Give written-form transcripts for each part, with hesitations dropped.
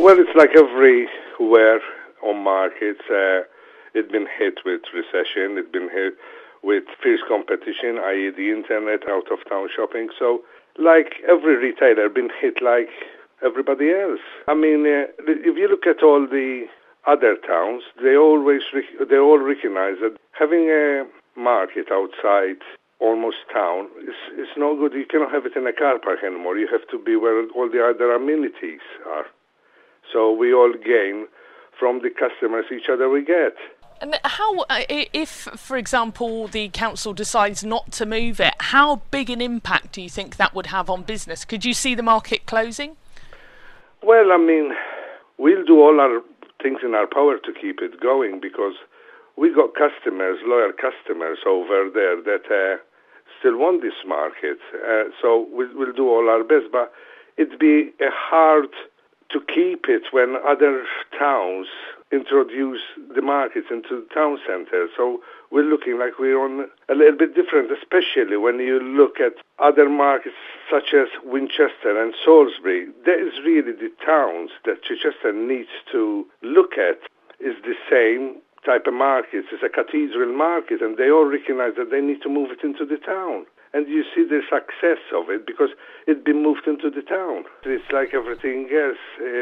Well, it's like everywhere on markets. It's been hit with recession. It's been hit with fierce competition, i.e. the internet, out-of-town shopping. So, like every retailer, been hit like everybody else. I mean, if you look at all the other towns, they all recognize that having a market outside almost town is no good. You cannot have it in a car park anymore. You have to be where all the other amenities are. So we all gain from the customers each other we get. And how, if, for example, the council decides not to move it, how big an impact do you think that would have on business? Could you see the market closing? Well, I mean, we'll do all our things in our power to keep it going, because we got customers, loyal customers over there that still want this market. So we'll do all our best, but it'd be hard to keep it when other towns introduce the markets into the town centre. So we're looking like we're on a little bit different, especially when you look at other markets such as Winchester and Salisbury. That is really the towns that Chichester needs to look at, is the same type of markets. It's a cathedral market, and they all recognize that they need to move it into the town. And you see the success of it because it's been moved into the town. It's like everything else.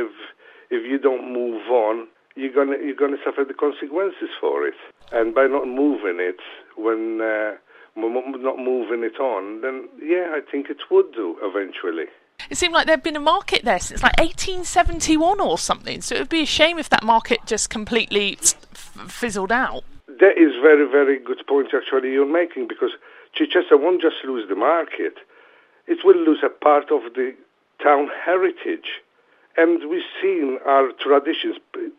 If you don't move on, you're gonna suffer the consequences for it. And by not moving it, when not moving it on, then yeah, I think it would do eventually. It seemed like there'd been a market there since like 1871 or something. So it would be a shame if that market just completely fizzled out. That is very, very good point actually you're making, because Chichester won't just lose the market, it will lose a part of the town heritage. And we've seen our traditions,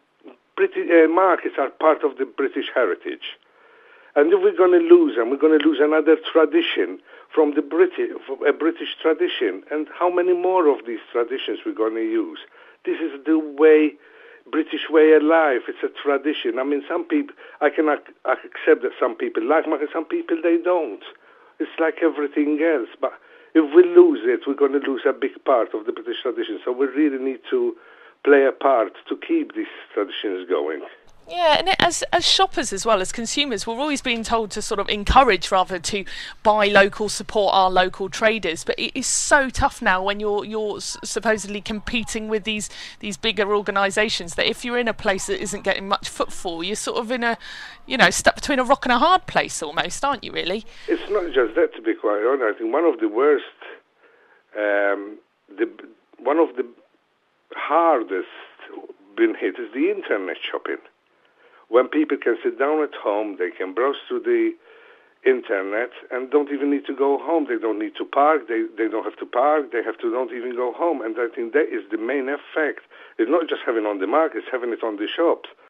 markets are part of the British heritage. And if we're going to lose them, we're going to lose another tradition from a British tradition. And how many more of these traditions we're going to use? This is the British way of life. It's a tradition. I mean, some people, I can accept that some people like markets, some people they don't. It's like everything else. But if we lose it, we're going to lose a big part of the British tradition. So we really need to play a part to keep these traditions going. Yeah, and as shoppers as well as consumers, we're always being told to sort of encourage rather to buy local, support our local traders. But it is so tough now when you're supposedly competing with these bigger organisations, that if you're in a place that isn't getting much footfall, you're sort of in a, stuck between a rock and a hard place almost, aren't you? Really? It's not just that, to be quite honest. I think one of the worst, one of the hardest been hit is the internet shopping. When people can sit down at home, they can browse through the internet and don't even need to go home. They don't need to park. They don't have to park. They don't even go home. And I think that is the main effect. It's not just having it on the market, it's having it on the shops.